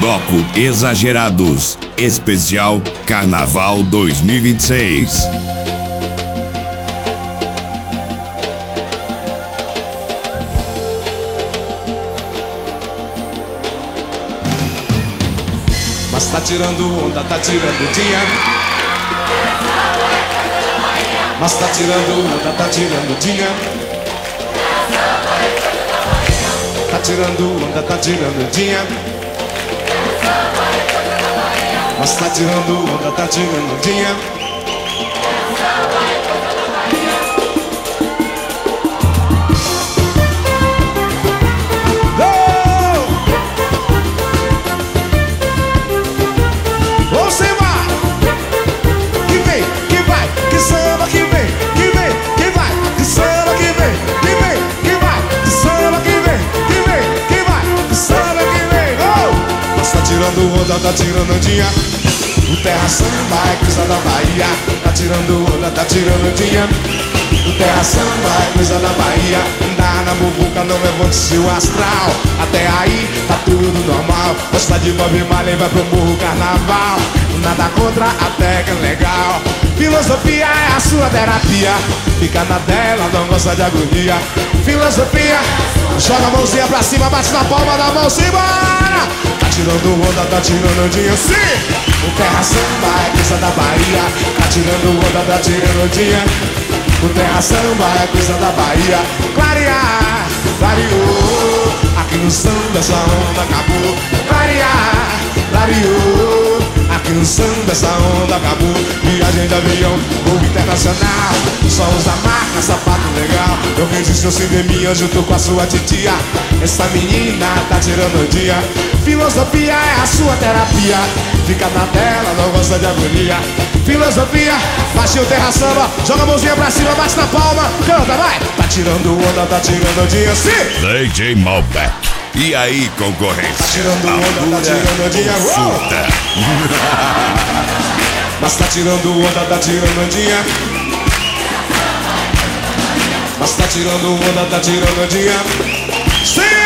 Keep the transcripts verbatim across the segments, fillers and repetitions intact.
Bloco Exagerados, especial Carnaval dois mil e vinte e seis. Mas tá tirando onda, tá tirando dia. Mas tá tirando onda, tá tirando dia. Tá tirando onda, tá tirando dia. Mas tá tirando onda, tá tirando dia. Tirando onda, tá tirando dia. O Terra Samba é coisa da Bahia. Tá tirando onda, tá tirando dia. O Terra Samba é coisa da Bahia. Andar na muvuca não levante seu astral. Até aí tá tudo normal. Gosta de Bob Marley, vai pro morro carnaval. Nada contra, até que é legal. Filosofia é a sua terapia. Fica na tela, não gosta de agonia. Filosofia, joga a mãozinha pra cima, bate na palma da mão, simbora! Tá tirando onda, tá tirando dia, sim! O Terra Samba é coisa da Bahia. Tá tirando onda, tá tirando dia. O Terra Samba é coisa da Bahia. Clarear, clareou. Aqui no samba essa onda acabou. Clarear, clareou. Aqui no samba essa onda acabou. Viagem de avião, voo internacional. Só usa marca, sapato legal. Eu resisto sem de minha junto com a sua titia. Essa menina tá tirando o dia. Filosofia é a sua terapia. Fica na tela, não gosta de agonia. Filosofia, baixe o Terra Samba. Joga a mãozinha pra cima, bate na palma. Canta, vai! Tá tirando onda, tá tirando o dia, sim! D J Malbec. E aí, concorrência? Tá tirando onda, tá tirando o dia. Surta. Mas tá tirando onda, tá tirando o dia. Mas tá tirando onda, tá tirando o dia. Sim!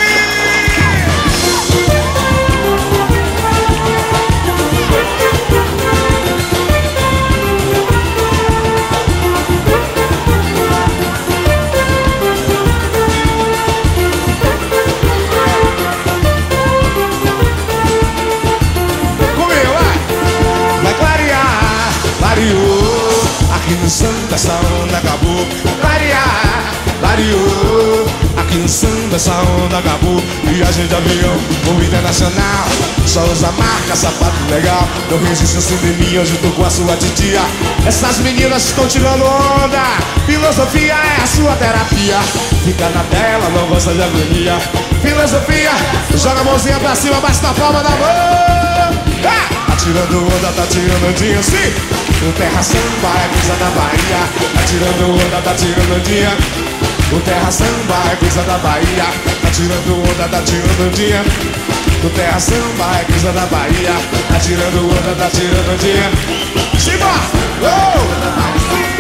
Aqui no samba essa onda acabou. Clarear, clareou. Aqui no samba essa onda acabou. Viagem de avião, voo internacional. Só usa marca, sapato legal. Não resiste sem de mim, eu junto com a sua titia. Essas meninas estão tirando onda. Filosofia é a sua terapia. Fica na tela, não gosta de agonia. Filosofia, joga a mãozinha pra cima, bate na palma da mão. Ah! Tá tirando onda, tá tirando dia, sim! O Terra Samba é coisa da Bahia. Tá tirando onda, tá tirando dia. O Terra Samba é coisa da Bahia. Tá tirando onda, tá tirando dia. O Terra Samba é coisa da Bahia. Tá tirando onda, tá tirando dia. Simbora! Oh!